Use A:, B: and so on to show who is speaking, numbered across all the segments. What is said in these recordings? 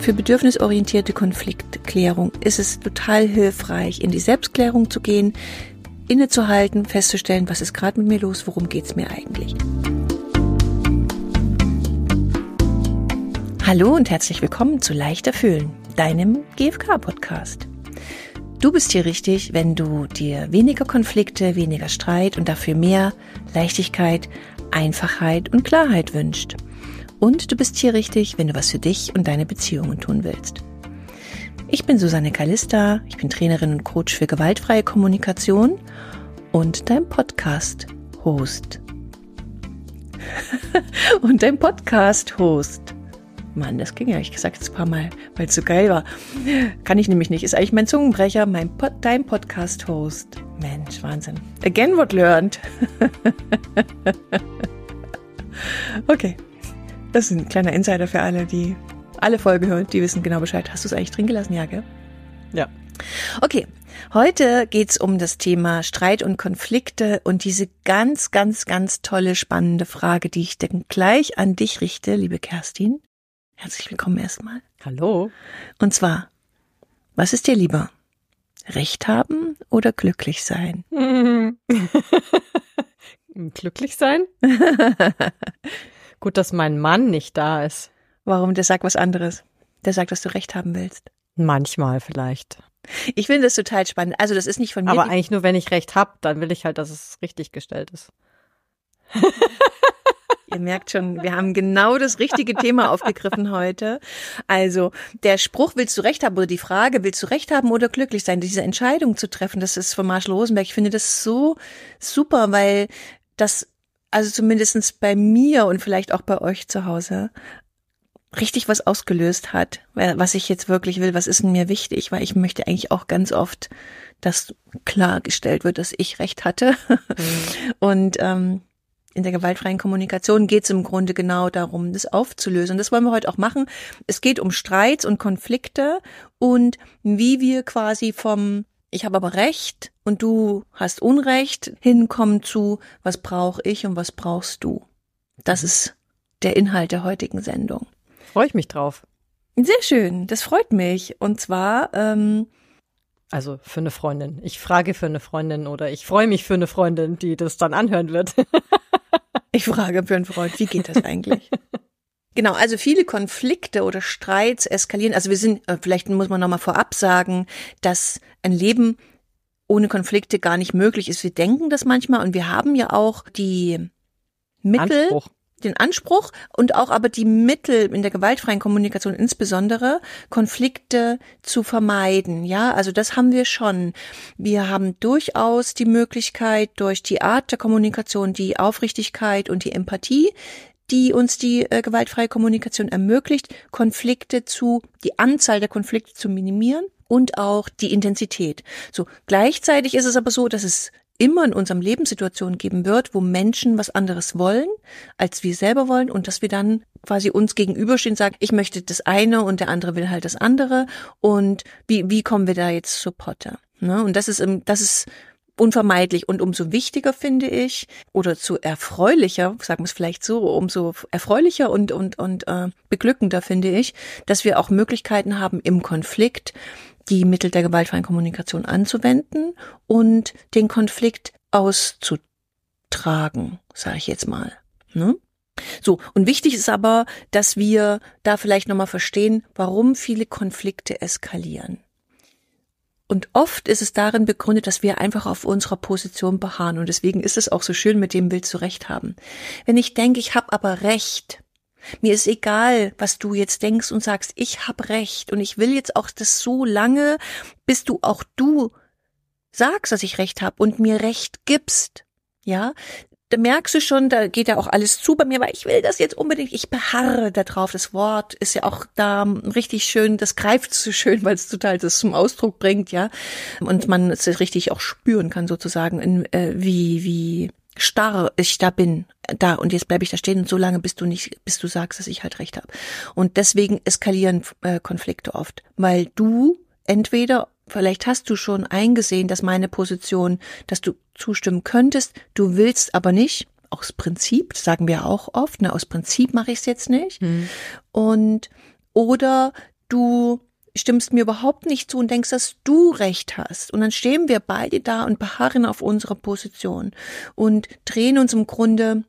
A: Für bedürfnisorientierte Konfliktklärung ist es total hilfreich, in die Selbstklärung zu gehen, innezuhalten, festzustellen, was ist gerade mit mir los, worum geht's mir eigentlich. Hallo und herzlich willkommen zu Leichter Fühlen, deinem GFK-Podcast. Du bist hier richtig, wenn du dir weniger Konflikte, weniger Streit und dafür mehr Leichtigkeit, Einfachheit und Klarheit wünschst. Und du bist hier richtig, wenn du was für dich und deine Beziehungen tun willst. Ich bin Susanne Kalista, ich bin Trainerin und Coach für gewaltfreie Kommunikation und dein Podcast-Host. Mann, das ging ja, ich gesagt jetzt ein paar Mal, weil es so geil war. Kann ich nämlich nicht, ist eigentlich mein Zungenbrecher, dein Podcast-Host. Mensch, Wahnsinn. Again what learned. Okay. Das ist ein kleiner Insider für alle, die alle Folgen hören, die wissen genau Bescheid. Hast du es eigentlich drin gelassen? Ja, gell?
B: Ja.
A: Okay, heute geht's um das Thema Streit und Konflikte und diese ganz, ganz, ganz tolle, spannende Frage, die ich dann gleich an dich richte, liebe Kerstin. Herzlich willkommen erstmal.
B: Hallo.
A: Und zwar, was ist dir lieber? Recht haben oder glücklich sein?
B: Glücklich sein? Gut, dass mein Mann nicht da ist.
A: Warum? Der sagt was anderes. Der sagt, dass du Recht haben willst.
B: Manchmal vielleicht.
A: Ich finde das total spannend. Also das ist nicht von mir.
B: Aber eigentlich nur, wenn ich Recht habe, dann will ich halt, dass es richtig gestellt ist.
A: Ihr merkt schon, wir haben genau das richtige Thema aufgegriffen heute. Also der Spruch, willst du Recht haben, oder die Frage, willst du Recht haben oder glücklich sein, diese Entscheidung zu treffen, das ist von Marshall Rosenberg. Ich finde das so super, weil das, also zumindestens bei mir und vielleicht auch bei euch zu Hause, richtig was ausgelöst hat, was ich jetzt wirklich will, was ist denn mir wichtig, weil ich möchte eigentlich auch ganz oft, dass klargestellt wird, dass ich Recht hatte. Und in der gewaltfreien Kommunikation geht es im Grunde genau darum, das aufzulösen. Und das wollen wir heute auch machen. Es geht um Streits und Konflikte und wie wir quasi vom ich habe aber Recht und du hast Unrecht hinkommen zu, was brauche ich und was brauchst du. Das ist der Inhalt der heutigen Sendung.
B: Freue ich mich drauf.
A: Sehr schön, das freut mich. Und zwar
B: also für eine Freundin. Ich frage für eine Freundin oder ich freue mich für eine Freundin, die das dann anhören wird.
A: Ich frage für einen Freund, wie geht das eigentlich? Genau, also viele Konflikte oder Streits eskalieren. Also vielleicht muss man nochmal vorab sagen, dass ein Leben ohne Konflikte gar nicht möglich ist. Wir denken das manchmal und wir haben ja auch die Mittel, den Anspruch und auch aber die Mittel in der gewaltfreien Kommunikation insbesondere, Konflikte zu vermeiden. Ja, also das haben wir schon. Wir haben durchaus die Möglichkeit, durch die Art der Kommunikation, die Aufrichtigkeit und die Empathie, die uns die gewaltfreie Kommunikation ermöglicht, die Anzahl der Konflikte zu minimieren und auch die Intensität. So, gleichzeitig ist es aber so, dass es immer in unserem Leben Situationen geben wird, wo Menschen was anderes wollen, als wir selber wollen und dass wir dann quasi uns gegenüberstehen und sagen, ich möchte das eine und der andere will halt das andere und wie kommen wir da jetzt zur Potte? Ne? Und das ist unvermeidlich und umso wichtiger finde ich oder zu erfreulicher, sagen wir es vielleicht so, umso erfreulicher und beglückender finde ich, dass wir auch Möglichkeiten haben im Konflikt die Mittel der gewaltfreien Kommunikation anzuwenden und den Konflikt auszutragen, sage ich jetzt mal. Ne? So, und wichtig ist aber, dass wir da vielleicht nochmal verstehen, warum viele Konflikte eskalieren. Und oft ist es darin begründet, dass wir einfach auf unserer Position beharren. Und deswegen ist es auch so schön, mit dem willst du Recht haben. Wenn ich denke, ich habe aber Recht, mir ist egal, was du jetzt denkst und sagst, ich habe Recht und ich will jetzt auch das so lange, bis du sagst, dass ich Recht habe und mir Recht gibst, ja, da merkst du schon, da geht ja auch alles zu bei mir, weil ich will das jetzt unbedingt, ich beharre da drauf. Das Wort ist ja auch da richtig schön, das greift so schön, weil es total das zum Ausdruck bringt, ja, und man es richtig auch spüren kann sozusagen, wie starr ich da bin, da und jetzt bleibe ich da stehen und so lange, bis du sagst, dass ich halt Recht habe. Und deswegen eskalieren Konflikte oft, weil du entweder, vielleicht hast du schon eingesehen, dass meine Position, dass du zustimmen könntest, du willst aber nicht, aus Prinzip, das sagen wir auch oft, aus Prinzip mache ich es jetzt nicht. Und oder du stimmst mir überhaupt nicht zu und denkst, dass du recht hast. Und dann stehen wir beide da und beharren auf unserer Position und drehen uns im Grunde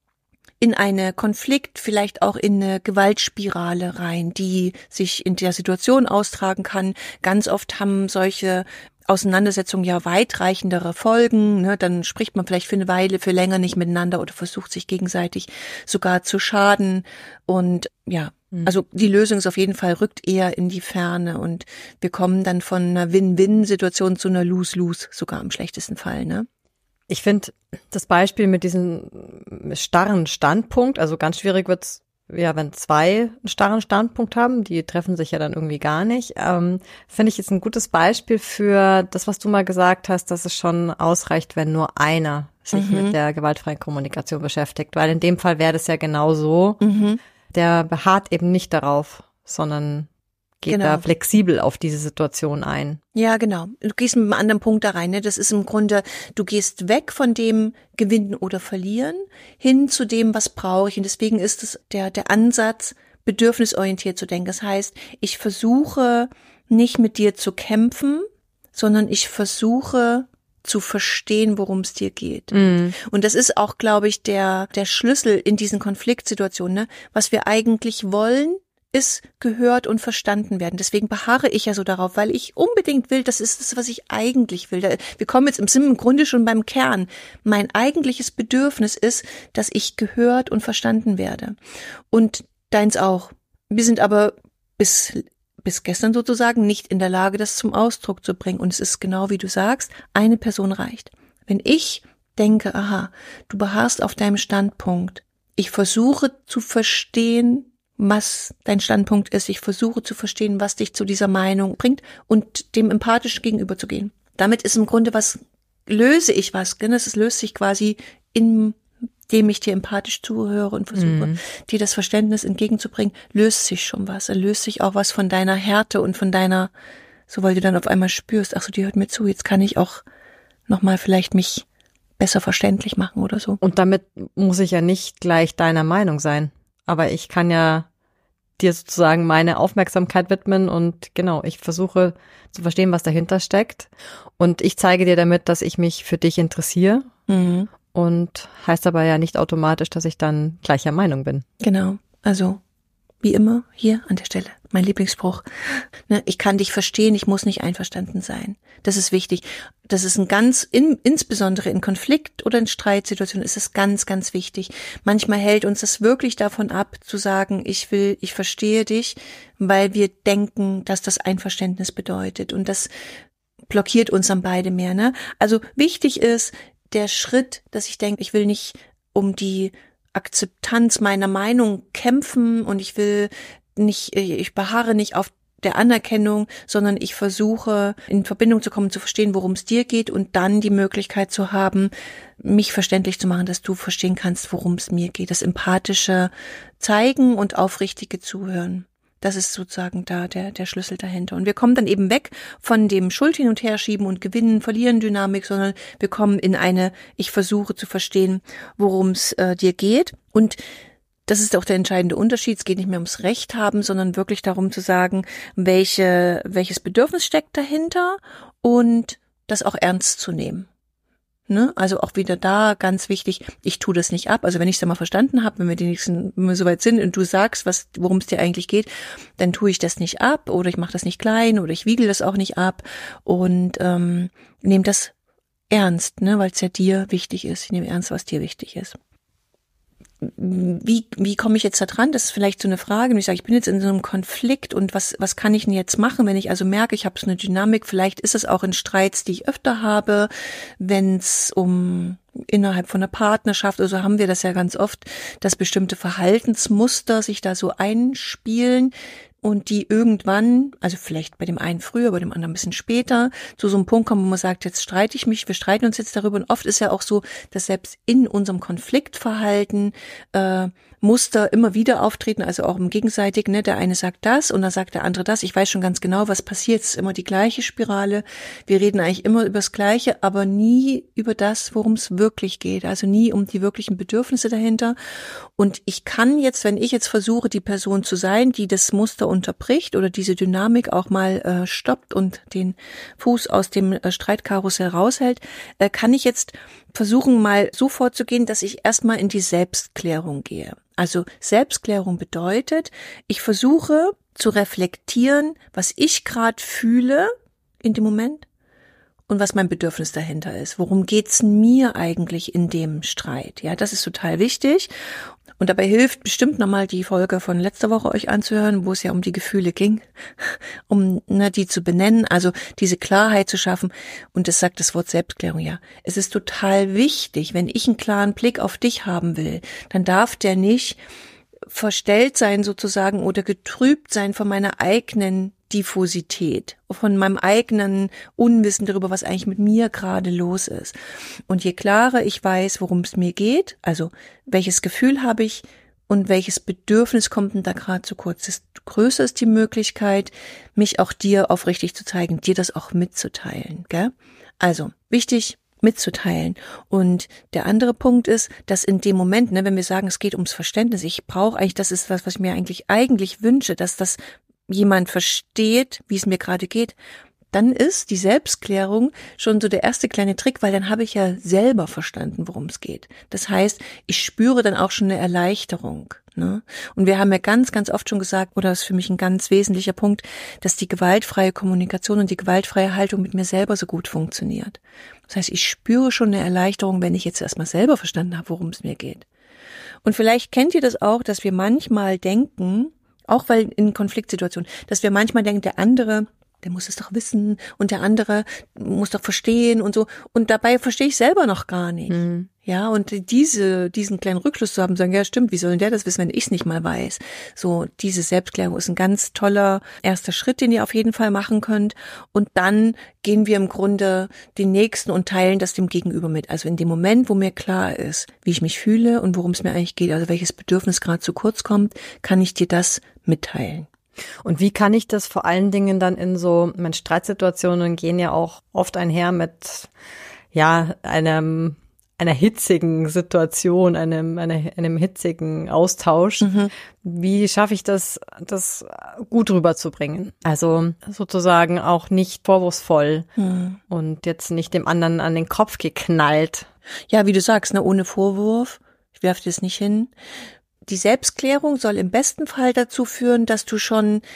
A: in eine Konflikt, vielleicht auch in eine Gewaltspirale rein, die sich in der Situation austragen kann. Ganz oft haben solche Auseinandersetzungen ja weitreichendere Folgen, ne? Dann spricht man vielleicht für eine Weile, für länger nicht miteinander oder versucht sich gegenseitig sogar zu schaden. Und ja, also die Lösung ist auf jeden Fall, rückt eher in die Ferne und wir kommen dann von einer Win-Win-Situation zu einer Lose-Lose, sogar im schlechtesten Fall, ne?
B: Ich finde das Beispiel mit diesem starren Standpunkt, also ganz schwierig wird's, ja, wenn zwei einen starren Standpunkt haben, die treffen sich ja dann irgendwie gar nicht, finde ich jetzt ein gutes Beispiel für das, was du mal gesagt hast, dass es schon ausreicht, wenn nur einer sich mit der gewaltfreien Kommunikation beschäftigt, weil in dem Fall wäre das ja genau so. Der beharrt eben nicht darauf, sondern geht da flexibel auf diese Situation ein.
A: Ja, genau. Du gehst mit einem anderen Punkt da rein. Ne? Das ist im Grunde, du gehst weg von dem Gewinnen oder Verlieren hin zu dem, was brauche ich. Und deswegen ist es der Ansatz, bedürfnisorientiert zu denken. Das heißt, ich versuche nicht mit dir zu kämpfen, sondern ich versuche zu verstehen, worum es dir geht. Und das ist auch, glaube ich, der Schlüssel in diesen Konfliktsituationen. Ne? Was wir eigentlich wollen, ist gehört und verstanden werden. Deswegen beharre ich ja so darauf, weil ich unbedingt will, das ist das, was ich eigentlich will. Wir kommen jetzt im Grunde schon beim Kern. Mein eigentliches Bedürfnis ist, dass ich gehört und verstanden werde. Und deins auch. Wir sind aber bis gestern sozusagen nicht in der Lage, das zum Ausdruck zu bringen. Und es ist genau wie du sagst, eine Person reicht. Wenn ich denke, aha, du beharrst auf deinem Standpunkt, ich versuche zu verstehen, was dein Standpunkt ist, ich versuche zu verstehen, was dich zu dieser Meinung bringt und dem empathisch gegenüberzugehen. Damit ist im Grunde löse ich was, es löst sich quasi indem ich dir empathisch zuhöre und versuche, dir das Verständnis entgegenzubringen, löst sich schon was. Er löst sich auch was von deiner Härte und von deiner, so weil du dann auf einmal spürst, ach so, die hört mir zu, jetzt kann ich auch nochmal vielleicht mich besser verständlich machen oder so.
B: Und damit muss ich ja nicht gleich deiner Meinung sein. Aber ich kann ja dir sozusagen meine Aufmerksamkeit widmen und genau, ich versuche zu verstehen, was dahinter steckt. Und ich zeige dir damit, dass ich mich für dich interessiere. Und heißt aber ja nicht automatisch, dass ich dann gleicher Meinung bin.
A: Genau, also wie immer hier an der Stelle, mein Lieblingsspruch. Ne, ich kann dich verstehen, ich muss nicht einverstanden sein. Das ist wichtig. Das ist insbesondere in Konflikt- oder in Streitsituationen ist es ganz, ganz wichtig. Manchmal hält uns das wirklich davon ab, zu sagen, ich verstehe dich, weil wir denken, dass das Einverständnis bedeutet. Und das blockiert uns dann beide mehr. Ne? Also wichtig ist der Schritt, dass ich denke, ich will nicht um die Akzeptanz meiner Meinung kämpfen und ich beharre nicht auf der Anerkennung, sondern ich versuche in Verbindung zu kommen, zu verstehen, worum es dir geht und dann die Möglichkeit zu haben, mich verständlich zu machen, dass du verstehen kannst, worum es mir geht. Das empathische Zeigen und aufrichtige Zuhören. Das ist sozusagen da der Schlüssel dahinter. Und wir kommen dann eben weg von dem Schuld hin und her schieben und gewinnen, verlieren Dynamik, sondern wir kommen in ich versuche zu verstehen, worum es dir geht. Und das ist auch der entscheidende Unterschied. Es geht nicht mehr ums Recht haben, sondern wirklich darum zu sagen, welches Bedürfnis steckt dahinter und das auch ernst zu nehmen. Ne? Also auch wieder da ganz wichtig, ich tue das nicht ab. Also wenn ich es dann mal verstanden habe, wenn wir soweit sind und du sagst, worum es dir eigentlich geht, dann tue ich das nicht ab oder ich mache das nicht klein oder ich wiegel das auch nicht ab und nehme das ernst, ne? Weil es ja dir wichtig ist. Ich nehme ernst, was dir wichtig ist. Wie komme ich jetzt da dran? Das ist vielleicht so eine Frage. Und ich sage, ich bin jetzt in so einem Konflikt und was kann ich denn jetzt machen, wenn ich also merke, ich habe so eine Dynamik, vielleicht ist es auch in Streits, die ich öfter habe, wenn es innerhalb von einer Partnerschaft, also haben wir das ja ganz oft, dass bestimmte Verhaltensmuster sich da so einspielen und die irgendwann, also vielleicht bei dem einen früher, bei dem anderen ein bisschen später, zu so einem Punkt kommen, wo man sagt, jetzt streite ich mich, wir streiten uns jetzt darüber. Und oft ist ja auch so, dass selbst in unserem Konfliktverhalten Muster immer wieder auftreten, also auch im Gegenseitig, ne, der eine sagt das und dann sagt der andere das. Ich weiß schon ganz genau, was passiert. Es ist immer die gleiche Spirale. Wir reden eigentlich immer über das Gleiche, aber nie über das, worum es wirklich geht. Also nie um die wirklichen Bedürfnisse dahinter. Und ich kann jetzt, wenn ich jetzt versuche, die Person zu sein, die das Muster unterbricht oder diese Dynamik auch mal stoppt und den Fuß aus dem Streitkarussell raushält, kann ich jetzt versuchen, mal so vorzugehen, dass ich erstmal in die Selbstklärung gehe. Also Selbstklärung bedeutet, ich versuche zu reflektieren, was ich gerade fühle in dem Moment und was mein Bedürfnis dahinter ist. Worum geht's mir eigentlich in dem Streit? Ja, das ist total wichtig. Und dabei hilft bestimmt nochmal die Folge von letzter Woche euch anzuhören, wo es ja um die Gefühle ging, um die zu benennen, also diese Klarheit zu schaffen. Und das sagt das Wort Selbstklärung ja. Es ist total wichtig, wenn ich einen klaren Blick auf dich haben will, dann darf der nicht verstellt sein sozusagen oder getrübt sein von meiner eigenen Diffusität, von meinem eigenen Unwissen darüber, was eigentlich mit mir gerade los ist. Und je klarer ich weiß, worum es mir geht, also welches Gefühl habe ich und welches Bedürfnis kommt denn da gerade zu kurz, desto größer ist die Möglichkeit, mich auch dir aufrichtig zu zeigen, dir das auch mitzuteilen. Gell? Also wichtig, mitzuteilen. Und der andere Punkt ist, dass in dem Moment, wenn wir sagen, es geht ums Verständnis, ich brauche eigentlich, das ist was ich mir eigentlich wünsche, dass das jemand versteht, wie es mir gerade geht, dann ist die Selbstklärung schon so der erste kleine Trick, weil dann habe ich ja selber verstanden, worum es geht. Das heißt, ich spüre dann auch schon eine Erleichterung. Ne? Und wir haben ja ganz, ganz oft schon gesagt, oder das ist für mich ein ganz wesentlicher Punkt, dass die gewaltfreie Kommunikation und die gewaltfreie Haltung mit mir selber so gut funktioniert. Das heißt, ich spüre schon eine Erleichterung, wenn ich jetzt erstmal selber verstanden habe, worum es mir geht. Und vielleicht kennt ihr das auch, dass wir manchmal denken, auch weil in Konfliktsituationen, dass wir manchmal denken, der andere, der muss es doch wissen und der andere muss doch verstehen und so. Und dabei verstehe ich selber noch gar nicht. Mhm. Ja, und diesen kleinen Rückschluss zu haben, sagen, ja stimmt, wie soll denn der das wissen, wenn ich es nicht mal weiß? So, diese Selbstklärung ist ein ganz toller erster Schritt, den ihr auf jeden Fall machen könnt. Und dann gehen wir im Grunde den nächsten und teilen das dem Gegenüber mit. Also in dem Moment, wo mir klar ist, wie ich mich fühle und worum es mir eigentlich geht, also welches Bedürfnis gerade zu kurz kommt, kann ich dir das mitteilen.
B: Und wie kann ich das vor allen Dingen dann in so, Streitsituationen gehen ja auch oft einher mit, ja, einer hitzigen Situation, einem hitzigen Austausch. Mhm. Wie schaffe ich das gut rüberzubringen? Also sozusagen auch nicht vorwurfsvoll und jetzt nicht dem anderen an den Kopf geknallt.
A: Ja, wie du sagst, ohne Vorwurf. Ich werfe das nicht hin. Die Selbstklärung soll im besten Fall dazu führen, dass du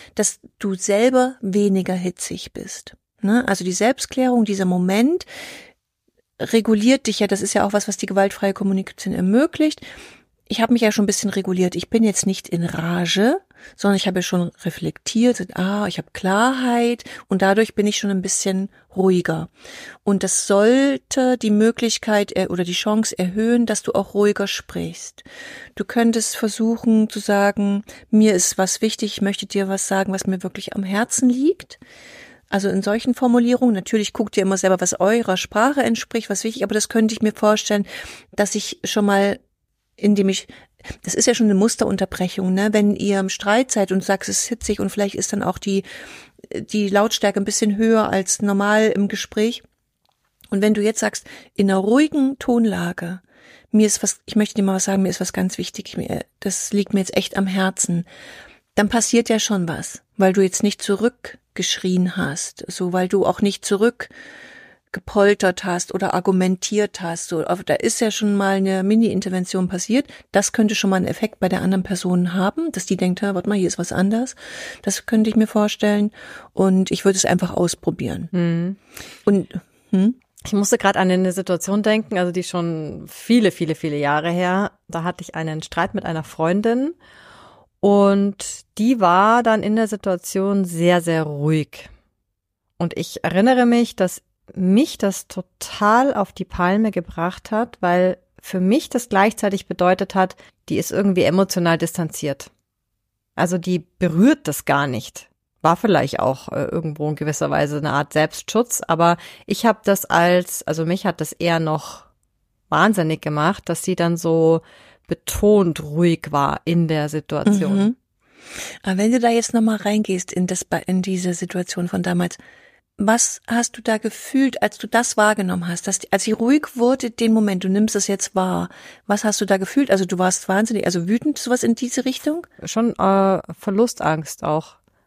A: selber weniger hitzig bist. Ne? Also die Selbstklärung, dieser Moment reguliert dich ja, das ist ja auch was die gewaltfreie Kommunikation ermöglicht. Ich habe mich ja schon ein bisschen reguliert. Ich bin jetzt nicht in Rage, sondern ich habe ja schon reflektiert, ich habe Klarheit und dadurch bin ich schon ein bisschen ruhiger. Und das sollte die Möglichkeit oder die Chance erhöhen, dass du auch ruhiger sprichst. Du könntest versuchen zu sagen, mir ist was wichtig, ich möchte dir was sagen, was mir wirklich am Herzen liegt. Also in solchen Formulierungen, natürlich guckt ihr immer selber, was eurer Sprache entspricht, was wichtig, aber das könnte ich mir vorstellen, dass ich schon mal, das ist ja schon eine Musterunterbrechung, ne? Wenn ihr im Streit seid und sagst, es ist hitzig und vielleicht ist dann auch die Lautstärke ein bisschen höher als normal im Gespräch. Und wenn du jetzt sagst, in einer ruhigen Tonlage, ich möchte dir mal was sagen, mir ist was ganz wichtig, das liegt mir jetzt echt am Herzen, dann passiert ja schon was, weil du jetzt nicht zurückgeschrien hast, so weil du auch nicht zurückgepoltert hast oder argumentiert hast. So, da ist ja schon mal eine Mini-Intervention passiert. Das könnte schon mal einen Effekt bei der anderen Person haben, dass die denkt, warte mal, hier ist was anders. Das könnte ich mir vorstellen. Und ich würde es einfach ausprobieren. Mhm. Und
B: ich musste gerade an eine Situation denken, also die schon viele, viele, viele Jahre her. Da hatte ich einen Streit mit einer Freundin. Und die war dann in der Situation sehr, sehr ruhig. Und ich erinnere mich, dass mich das total auf die Palme gebracht hat, weil für mich das gleichzeitig bedeutet hat, die ist irgendwie emotional distanziert. Also die berührt das gar nicht. War vielleicht auch irgendwo in gewisser Weise eine Art Selbstschutz, aber ich habe das mich hat das eher noch wahnsinnig gemacht, dass sie dann so betont ruhig war in der Situation.
A: Mhm. Aber wenn du da jetzt nochmal reingehst in diese Situation von damals, was hast du da gefühlt, als du das wahrgenommen hast, als sie ruhig wurde, den Moment, du nimmst es jetzt wahr, was hast du da gefühlt? Also du warst wahnsinnig, also wütend, sowas in diese Richtung?
B: Schon Verlustangst auch.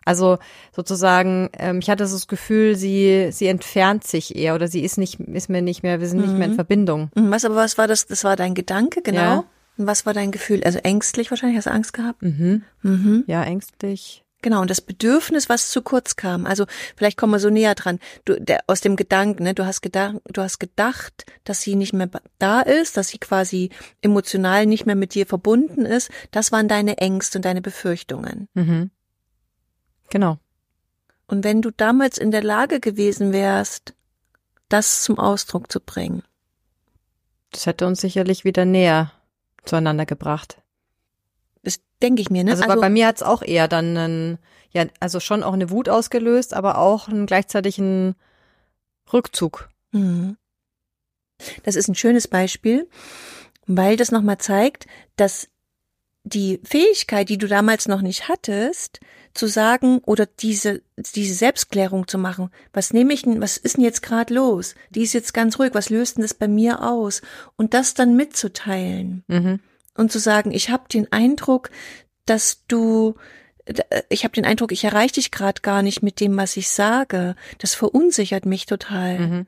B: Also sozusagen, ich hatte so das Gefühl, sie entfernt sich eher oder wir sind nicht mehr in Verbindung.
A: Was war das? Das war dein Gedanke, genau.
B: Ja.
A: Und was war dein Gefühl? Also ängstlich wahrscheinlich, hast du Angst gehabt?
B: Ja, ängstlich.
A: Genau, und das Bedürfnis, was zu kurz kam. Also vielleicht kommen wir so näher dran. Aus dem Gedanken, ne, du hast gedacht, dass sie nicht mehr da ist, dass sie quasi emotional nicht mehr mit dir verbunden ist. Das waren deine Ängste und deine Befürchtungen.
B: Genau.
A: Und wenn du damals in der Lage gewesen wärst, das zum Ausdruck zu bringen.
B: Das hätte uns sicherlich wieder näher zueinander gebracht.
A: Das denke ich mir, ne?
B: Also bei mir hat es auch eher dann also schon auch eine Wut ausgelöst, aber auch gleichzeitig einen Rückzug.
A: Das ist ein schönes Beispiel, weil das nochmal zeigt, dass die Fähigkeit, die du damals noch nicht hattest, zu sagen oder diese Selbstklärung zu machen, was ist denn jetzt gerade los? Die ist jetzt ganz ruhig, was löst denn das bei mir aus? Und das dann mitzuteilen und zu sagen, ich habe den Eindruck, ich erreiche dich gerade gar nicht mit dem, was ich sage. Das verunsichert mich total.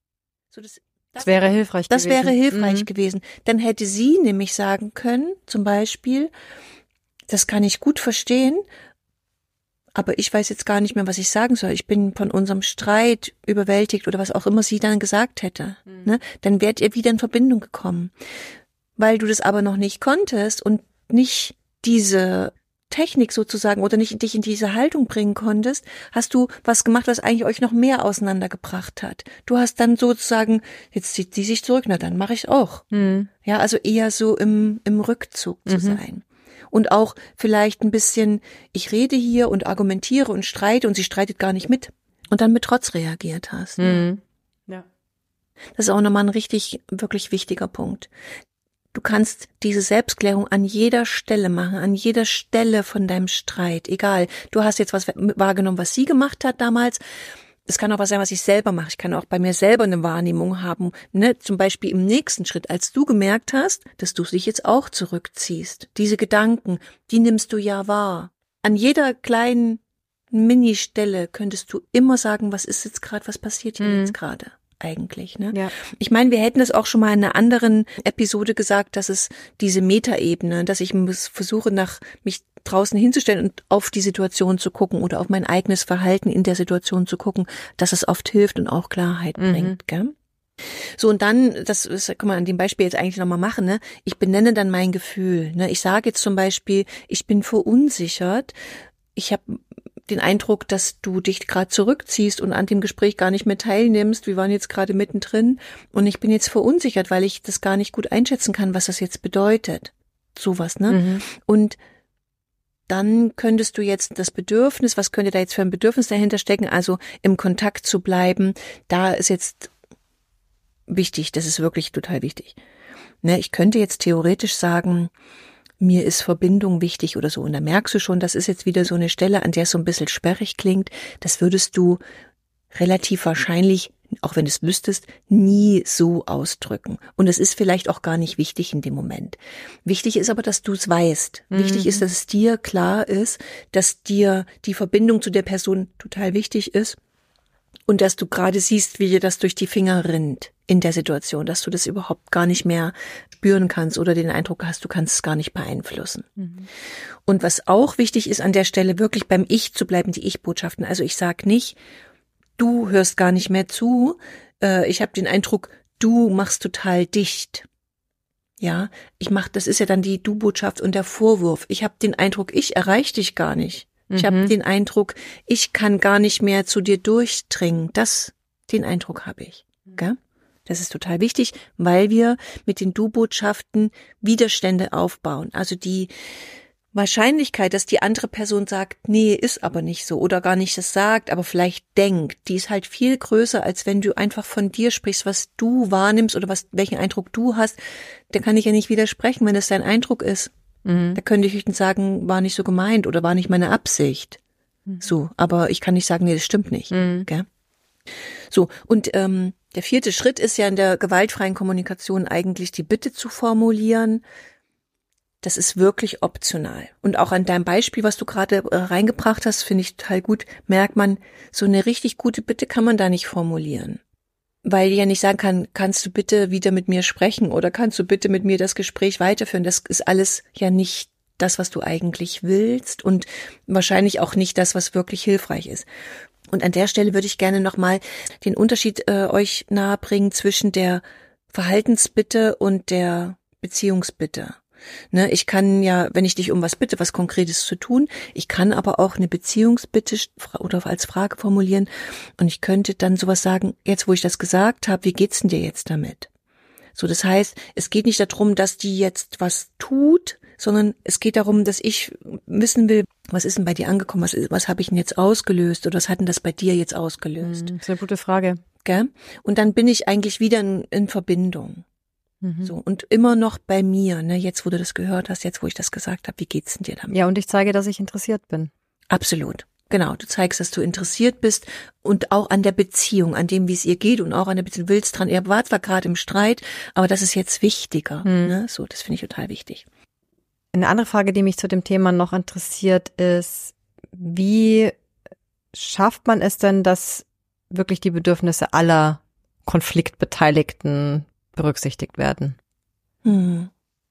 B: Das wäre hilfreich gewesen.
A: Das wäre hilfreich gewesen. Dann hätte sie nämlich sagen können, zum Beispiel, das kann ich gut verstehen, aber ich weiß jetzt gar nicht mehr, was ich sagen soll. Ich bin von unserem Streit überwältigt oder was auch immer sie dann gesagt hätte. Ne? Dann wärt ihr wieder in Verbindung gekommen. Weil du das aber noch nicht konntest und nicht diese Technik sozusagen oder nicht dich in diese Haltung bringen konntest, hast du was gemacht, was eigentlich euch noch mehr auseinandergebracht hat. Du hast dann sozusagen, jetzt zieht sie sich zurück, na dann mache ich auch. Ja, also eher so im Rückzug zu sein. Und auch vielleicht ein bisschen, ich rede hier und argumentiere und streite und sie streitet gar nicht mit und dann mit Trotz reagiert hast.
B: Ja.
A: Das ist auch nochmal ein wirklich wichtiger Punkt. Du kannst diese Selbstklärung an jeder Stelle machen, an jeder Stelle von deinem Streit. Egal, du hast jetzt was wahrgenommen, was sie gemacht hat damals. Es kann auch was sein, was ich selber mache. Ich kann auch bei mir selber eine Wahrnehmung haben. Ne? Zum Beispiel im nächsten Schritt, als du gemerkt hast, dass du dich jetzt auch zurückziehst. Diese Gedanken, die nimmst du ja wahr. An jeder kleinen Mini-Stelle könntest du immer sagen, was ist jetzt gerade, was passiert hier jetzt gerade? Eigentlich, ne?
B: Ja.
A: Ich meine, wir hätten es auch schon mal in einer anderen Episode gesagt, dass es diese Metaebene, dass ich versuche, mich draußen hinzustellen und auf die Situation zu gucken oder auf mein eigenes Verhalten in der Situation zu gucken, dass es oft hilft und auch Klarheit bringt, gell? So, und dann, das kann man an dem Beispiel jetzt eigentlich nochmal machen, ne? Ich benenne dann mein Gefühl, ne? Ich sage jetzt zum Beispiel, ich bin verunsichert, ich habe den Eindruck, dass du dich gerade zurückziehst und an dem Gespräch gar nicht mehr teilnimmst. Wir waren jetzt gerade mittendrin und ich bin jetzt verunsichert, weil ich das gar nicht gut einschätzen kann, was das jetzt bedeutet. Sowas, ne? Und dann könntest du jetzt das Bedürfnis, was könnte da jetzt für ein Bedürfnis dahinter stecken, also im Kontakt zu bleiben, da ist jetzt wichtig, das ist wirklich total wichtig. Ne, ich könnte jetzt theoretisch sagen, mir ist Verbindung wichtig oder so. Und da merkst du schon, das ist jetzt wieder so eine Stelle, an der es so ein bisschen sperrig klingt. Das würdest du relativ wahrscheinlich, auch wenn du es wüsstest, nie so ausdrücken. Und es ist vielleicht auch gar nicht wichtig in dem Moment. Wichtig ist aber, dass du es weißt. Wichtig ist, dass es dir klar ist, dass dir die Verbindung zu der Person total wichtig ist. Und dass du gerade siehst, wie dir das durch die Finger rinnt in der Situation, dass du das überhaupt gar nicht mehr spüren kannst oder den Eindruck hast, du kannst es gar nicht beeinflussen. Und was auch wichtig ist an der Stelle, wirklich beim Ich zu bleiben, die Ich-Botschaften. Also ich sag nicht, du hörst gar nicht mehr zu, ich habe den Eindruck, du machst total dicht. Ja, das ist ja dann die Du-Botschaft und der Vorwurf. Ich habe den Eindruck, ich erreiche dich gar nicht. Ich habe den Eindruck, ich kann gar nicht mehr zu dir durchdringen. Den Eindruck habe ich. Gell? Das ist total wichtig, weil wir mit den Du-Botschaften Widerstände aufbauen. Also die Wahrscheinlichkeit, dass die andere Person sagt, nee, ist aber nicht so oder gar nicht das sagt, aber vielleicht denkt, die ist halt viel größer, als wenn du einfach von dir sprichst, was du wahrnimmst oder welchen Eindruck du hast. Da kann ich ja nicht widersprechen, wenn das dein Eindruck ist. Da könnte ich höchstens sagen, war nicht so gemeint oder war nicht meine Absicht. So, aber ich kann nicht sagen, nee, das stimmt nicht. Gell? So, und der 4. Schritt ist ja in der gewaltfreien Kommunikation eigentlich die Bitte zu formulieren. das ist wirklich optional. Und auch an deinem Beispiel, was du gerade reingebracht hast, finde ich total gut, merkt man, so eine richtig gute Bitte kann man da nicht formulieren. Weil die ja nicht sagen kann, kannst du bitte wieder mit mir sprechen oder kannst du bitte mit mir das Gespräch weiterführen. Das ist alles ja nicht das, was du eigentlich willst und wahrscheinlich auch nicht das, was wirklich hilfreich ist. Und an der Stelle würde ich gerne nochmal den Unterschied euch nahebringen zwischen der Verhaltensbitte und der Beziehungsbitte. Ne, ich kann ja, wenn ich dich um was bitte, was Konkretes zu tun, ich kann aber auch eine Beziehungsbitte oder als Frage formulieren und ich könnte dann sowas sagen, jetzt wo ich das gesagt habe, wie geht's denn dir jetzt damit? So, das heißt, es geht nicht darum, dass die jetzt was tut, sondern es geht darum, dass ich wissen will, was ist denn bei dir angekommen, was habe ich denn jetzt ausgelöst oder was hat denn das bei dir jetzt ausgelöst?
B: Das ist eine gute Frage.
A: Gell? Und dann bin ich eigentlich wieder in Verbindung. So, und immer noch bei mir, ne, jetzt wo du das gehört hast, jetzt wo ich das gesagt habe, wie geht's denn dir damit?
B: Ja, und ich zeige, dass ich interessiert bin.
A: Absolut. Genau, du zeigst, dass du interessiert bist und auch an der Beziehung, an dem, wie es ihr geht und auch an der Beziehung, du willst dran. Ihr wart zwar gerade im Streit, aber das ist jetzt wichtiger. Ne? So, das finde ich total wichtig.
B: Eine andere Frage, die mich zu dem Thema noch interessiert, ist, wie schafft man es denn, dass wirklich die Bedürfnisse aller Konfliktbeteiligten berücksichtigt werden? Und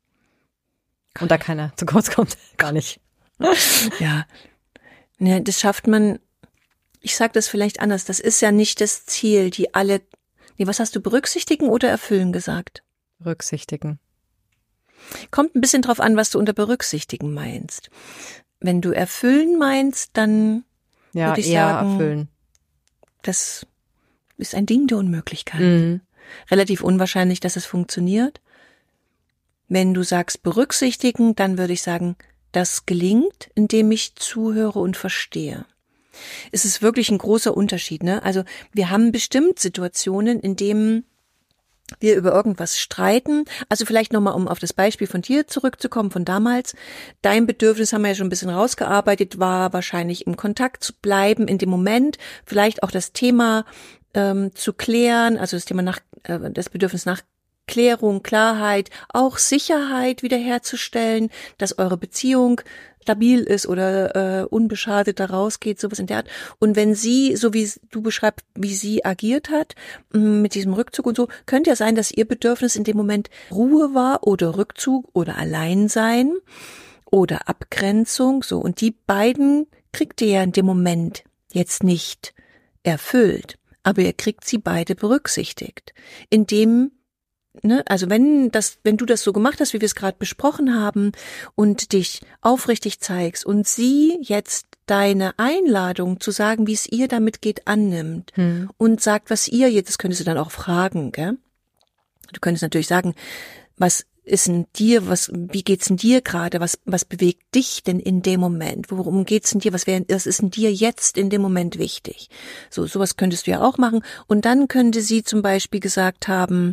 B: da keiner zu kurz kommt, gar nicht.
A: Ja, das schafft man, ich sage das vielleicht anders, das ist ja nicht das Ziel, was hast du, berücksichtigen oder erfüllen gesagt?
B: Berücksichtigen.
A: Kommt ein bisschen drauf an, was du unter berücksichtigen meinst. Wenn du erfüllen meinst, dann würde ich
B: eher
A: sagen,
B: erfüllen.
A: Das ist ein Ding der Unmöglichkeit. Relativ unwahrscheinlich, dass es funktioniert. Wenn du sagst berücksichtigen, dann würde ich sagen, das gelingt, indem ich zuhöre und verstehe. Es ist wirklich ein großer Unterschied, ne? Also wir haben bestimmt Situationen, in denen wir über irgendwas streiten. Also vielleicht nochmal, um auf das Beispiel von dir zurückzukommen, von damals. Dein Bedürfnis, haben wir ja schon ein bisschen rausgearbeitet, war wahrscheinlich im Kontakt zu bleiben in dem Moment, vielleicht auch das Thema zu klären, also das Bedürfnis nach Klärung, Klarheit, auch Sicherheit wiederherzustellen, dass eure Beziehung stabil ist oder unbeschadet da rausgeht, sowas in der Art. Und wenn sie, so wie du beschreibst, wie sie agiert hat, mit diesem Rückzug und so, könnte ja sein, dass ihr Bedürfnis in dem Moment Ruhe war oder Rückzug oder Alleinsein oder Abgrenzung, so. Und die beiden kriegt ihr ja in dem Moment jetzt nicht erfüllt. Aber ihr kriegt sie beide berücksichtigt. Indem, ne, also wenn du das so gemacht hast, wie wir es gerade besprochen haben und dich aufrichtig zeigst und sie jetzt deine Einladung zu sagen, wie es ihr damit geht, annimmt und sagt, was ihr jetzt, das könntest du dann auch fragen, gell? Du könntest natürlich sagen, was ist in dir, wie geht's in dir gerade, was bewegt dich denn in dem Moment, worum geht's in dir, was ist in dir jetzt in dem Moment wichtig? So, sowas könntest du ja auch machen und dann könnte sie zum Beispiel gesagt haben,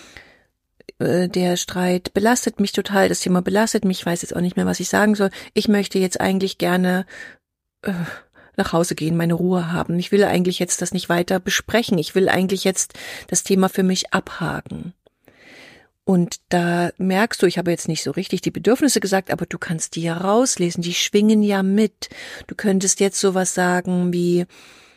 A: der Streit belastet mich total, das Thema belastet mich, ich weiß jetzt auch nicht mehr, was ich sagen soll, ich möchte jetzt eigentlich gerne nach Hause gehen, meine Ruhe haben, ich will eigentlich jetzt das nicht weiter besprechen, ich will eigentlich jetzt das Thema für mich abhaken. Und da merkst du, ich habe jetzt nicht so richtig die Bedürfnisse gesagt, aber du kannst die ja rauslesen, die schwingen ja mit. Du könntest jetzt sowas sagen wie,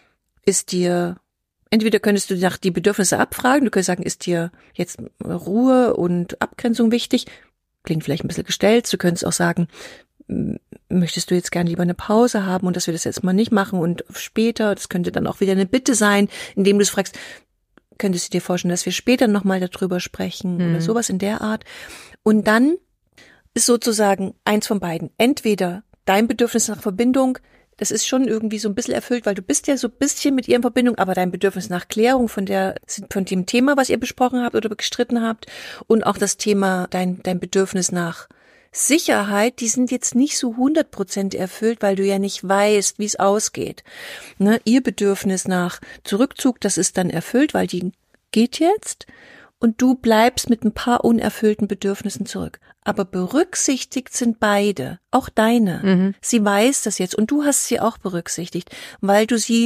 A: entweder könntest du nach die Bedürfnisse abfragen, du könntest sagen, ist dir jetzt Ruhe und Abgrenzung wichtig? Klingt vielleicht ein bisschen gestellt. Du könntest auch sagen, möchtest du jetzt gerne lieber eine Pause haben und dass wir das jetzt mal nicht machen und später, das könnte dann auch wieder eine Bitte sein, indem du es fragst, könntest du dir vorstellen, dass wir später nochmal darüber sprechen oder sowas in der Art. Und dann ist sozusagen eins von beiden. Entweder dein Bedürfnis nach Verbindung, das ist schon irgendwie so ein bisschen erfüllt, weil du bist ja so ein bisschen mit ihr in Verbindung, aber dein Bedürfnis nach Klärung von dem Thema, was ihr besprochen habt oder gestritten habt und auch das Thema, dein Bedürfnis nach Sicherheit, die sind jetzt nicht so 100% erfüllt, weil du ja nicht weißt, wie es ausgeht. Ne? Ihr Bedürfnis nach Zurückzug, das ist dann erfüllt, weil die geht jetzt und du bleibst mit ein paar unerfüllten Bedürfnissen zurück. Aber berücksichtigt sind beide, auch deine. Sie weiß das jetzt und du hast sie auch berücksichtigt, weil du sie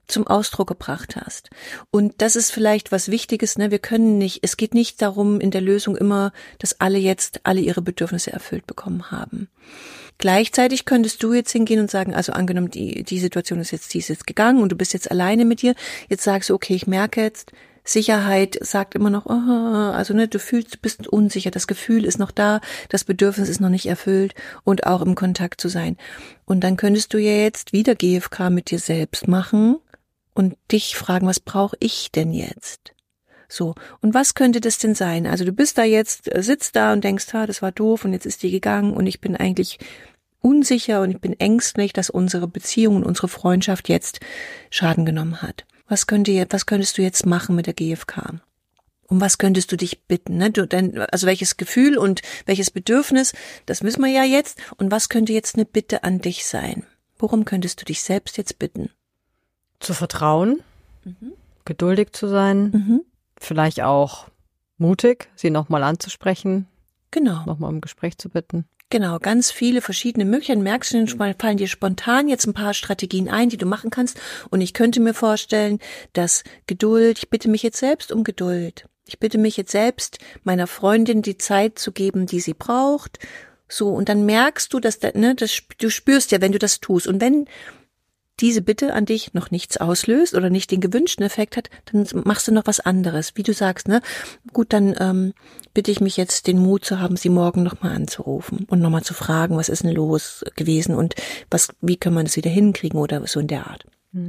A: zum Ausdruck gebracht hast. Und das ist vielleicht was Wichtiges, ne? Es geht nicht darum in der Lösung immer, dass alle ihre Bedürfnisse erfüllt bekommen haben. Gleichzeitig könntest du jetzt hingehen und sagen, also angenommen, die Situation die ist jetzt gegangen und du bist jetzt alleine mit dir, jetzt sagst du, okay, ich merke jetzt, Sicherheit sagt immer noch, also ne, du bist unsicher, das Gefühl ist noch da, das Bedürfnis ist noch nicht erfüllt und auch im Kontakt zu sein. Und dann könntest du ja jetzt wieder GFK mit dir selbst machen und dich fragen, was brauche ich denn jetzt? So, und was könnte das denn sein? Also du bist da jetzt, sitzt da und denkst, das war doof und jetzt ist die gegangen und ich bin eigentlich unsicher und ich bin ängstlich, dass unsere Beziehung und unsere Freundschaft jetzt Schaden genommen hat. Was könntest du jetzt machen mit der GFK? Um was könntest du dich bitten? Ne? Also welches Gefühl und welches Bedürfnis, das wissen wir ja jetzt. Und was könnte jetzt eine Bitte an dich sein? Worum könntest du dich selbst jetzt bitten?
B: Zu vertrauen, geduldig zu sein, vielleicht auch mutig, sie nochmal anzusprechen, nochmal um Gespräch zu bitten.
A: Genau, ganz viele verschiedene Möglichkeiten. Merkst du, fallen dir spontan jetzt ein paar Strategien ein, die du machen kannst. Und ich könnte mir vorstellen, dass Geduld, ich bitte mich jetzt selbst um Geduld. Ich bitte mich jetzt selbst, meiner Freundin die Zeit zu geben, die sie braucht. So, und dann merkst du, du spürst ja, wenn du das tust. Und wenn diese Bitte an dich noch nichts auslöst oder nicht den gewünschten Effekt hat, dann machst du noch was anderes. Wie du sagst, ne? Gut, dann bitte ich mich jetzt, den Mut zu haben, sie morgen nochmal anzurufen und nochmal zu fragen, was ist denn los gewesen und wie können wir das wieder hinkriegen oder so in der Art.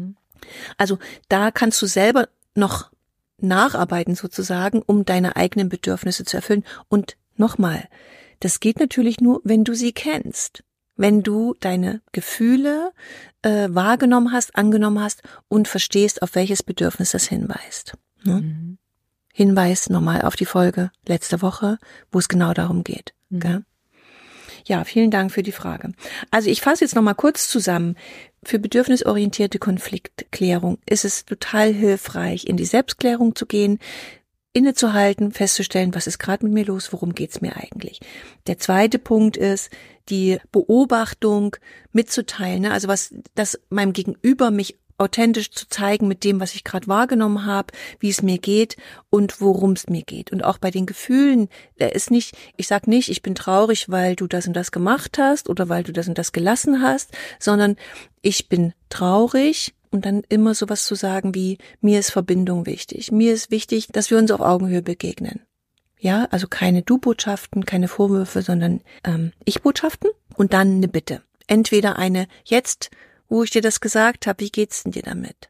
A: Also da kannst du selber noch nacharbeiten sozusagen, um deine eigenen Bedürfnisse zu erfüllen. Und nochmal, das geht natürlich nur, wenn du sie kennst. Wenn du deine Gefühle wahrgenommen hast, angenommen hast und verstehst, auf welches Bedürfnis das hinweist. Ne? Hinweis nochmal auf die Folge letzte Woche, wo es genau darum geht. Gell? Ja, vielen Dank für die Frage. Also ich fasse jetzt nochmal kurz zusammen. Für bedürfnisorientierte Konfliktklärung ist es total hilfreich, in die Selbstklärung zu gehen, innezuhalten, festzustellen, was ist gerade mit mir los, worum geht's mir eigentlich. Der zweite Punkt ist, die Beobachtung mitzuteilen, ne? Also das meinem Gegenüber mich authentisch zu zeigen mit dem, was ich gerade wahrgenommen habe, wie es mir geht und worum es mir geht. Und auch bei den Gefühlen, ich sag nicht, ich bin traurig, weil du das und das gemacht hast oder weil du das und das gelassen hast, sondern ich bin traurig und dann immer sowas zu sagen wie, mir ist Verbindung wichtig. Mir ist wichtig, dass wir uns auf Augenhöhe begegnen. Ja, also keine Du-Botschaften, keine Vorwürfe, sondern Ich-Botschaften und dann eine Bitte. Entweder eine, jetzt, wo ich dir das gesagt habe, wie geht's denn dir damit?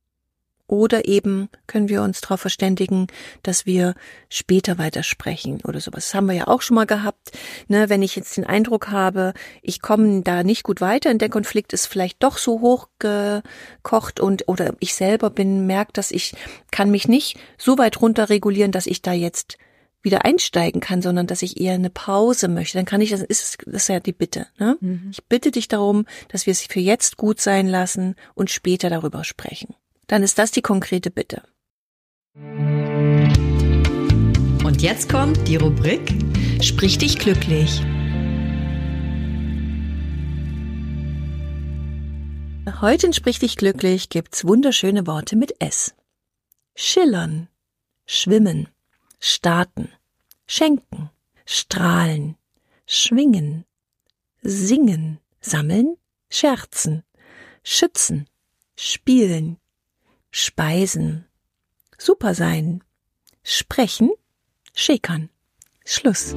A: Oder eben können wir uns darauf verständigen, dass wir später weitersprechen oder sowas. Das haben wir ja auch schon mal gehabt. Ne, wenn ich jetzt den Eindruck habe, ich komme da nicht gut weiter und der Konflikt ist vielleicht doch so hochgekocht oder ich selber merke, dass ich kann mich nicht so weit runter regulieren, dass ich da jetzt wieder einsteigen kann, sondern dass ich eher eine Pause möchte, dann kann ich, das ist ja die Bitte. Ne? Ich bitte dich darum, dass wir es für jetzt gut sein lassen und später darüber sprechen. Dann ist das die konkrete Bitte.
C: Und jetzt kommt die Rubrik Sprich dich glücklich.
A: Heute in Sprich dich glücklich gibt's wunderschöne Worte mit S. Schillern, schwimmen, starten, schenken, strahlen, schwingen, singen, sammeln, scherzen, schützen, spielen, speisen, super sein, sprechen, schäkern, Schluss.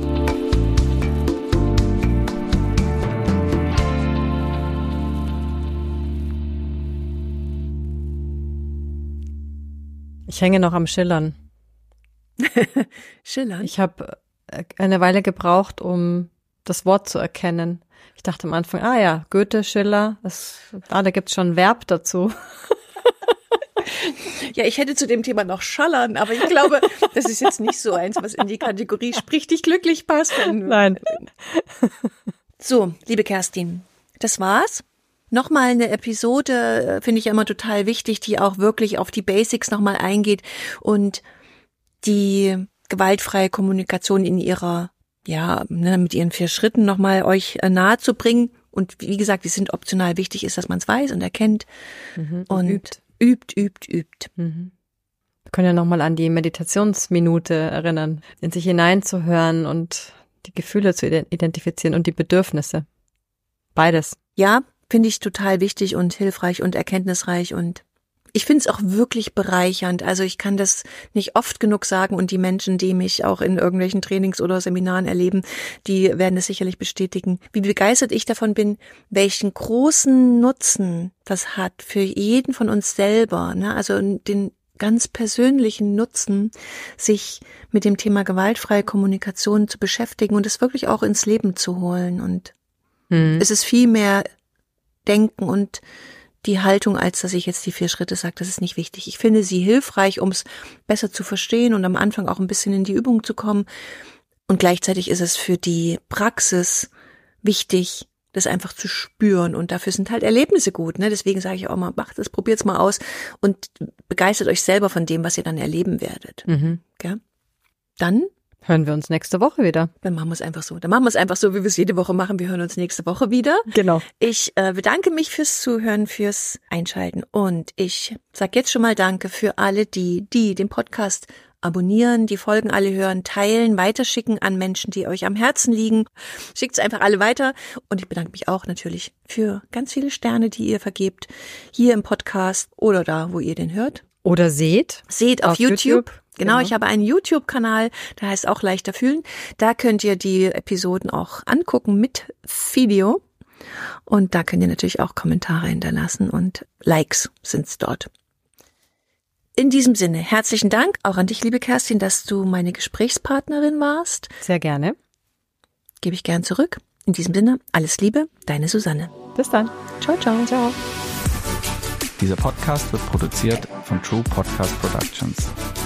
B: Ich hänge noch am Schillern.
A: Schillern?
B: Ich habe eine Weile gebraucht, um das Wort zu erkennen. Ich dachte am Anfang, ja, Goethe, Schiller, da gibt's schon ein Verb dazu.
A: Ja, ich hätte zu dem Thema noch schallern, aber ich glaube, das ist jetzt nicht so eins, was in die Kategorie Sprich dich glücklich passt.
B: Nein.
A: So, liebe Kerstin, das war's. Nochmal eine Episode, finde ich ja immer total wichtig, die auch wirklich auf die Basics nochmal eingeht und die gewaltfreie Kommunikation in ihrer, mit ihren 4 Schritten nochmal euch nahe zu bringen. Und wie gesagt, die sind optional. Wichtig ist, dass man es weiß und erkennt und übt.
B: Wir können ja nochmal an die Meditationsminute erinnern, in sich hineinzuhören und die Gefühle zu identifizieren und die Bedürfnisse. Beides.
A: Ja, finde ich total wichtig und hilfreich und erkenntnisreich und ich finde es auch wirklich bereichernd. Also ich kann das nicht oft genug sagen und die Menschen, die mich auch in irgendwelchen Trainings oder Seminaren erleben, die werden es sicherlich bestätigen, wie begeistert ich davon bin, welchen großen Nutzen das hat für jeden von uns selber, ne? Also den ganz persönlichen Nutzen, sich mit dem Thema gewaltfreie Kommunikation zu beschäftigen und es wirklich auch ins Leben zu holen. Und es ist viel mehr Denken und die Haltung, als dass ich jetzt die 4 Schritte sage, das ist nicht wichtig. Ich finde sie hilfreich, um es besser zu verstehen und am Anfang auch ein bisschen in die Übung zu kommen. Und gleichzeitig ist es für die Praxis wichtig, das einfach zu spüren. Und dafür sind halt Erlebnisse gut, ne? Deswegen sage ich auch mal, macht das, probiert's mal aus und begeistert euch selber von dem, was ihr dann erleben werdet. Gell? Dann
B: hören wir uns nächste Woche wieder.
A: Dann machen wir es einfach so. Dann machen wir es einfach so, wie wir es jede Woche machen. Wir hören uns nächste Woche wieder.
B: Genau.
A: Ich bedanke mich fürs Zuhören, fürs Einschalten. Und ich sage jetzt schon mal Danke für alle, die den Podcast abonnieren, die Folgen alle hören, teilen, weiterschicken an Menschen, die euch am Herzen liegen. Schickt es einfach alle weiter. Und ich bedanke mich auch natürlich für ganz viele Sterne, die ihr vergebt. Hier im Podcast oder da, wo ihr den hört.
B: Oder seht
A: auf YouTube. Genau, ich habe einen YouTube-Kanal, der heißt auch Leichter fühlen. Da könnt ihr die Episoden auch angucken mit Video. Und da könnt ihr natürlich auch Kommentare hinterlassen und Likes sind's dort. In diesem Sinne, herzlichen Dank auch an dich, liebe Kerstin, dass du meine Gesprächspartnerin warst.
B: Sehr gerne.
A: Gebe ich gern zurück. In diesem Sinne, alles Liebe, deine Susanne.
B: Bis dann.
A: Ciao, ciao. Ciao.
D: Dieser Podcast wird produziert von True Podcast Productions.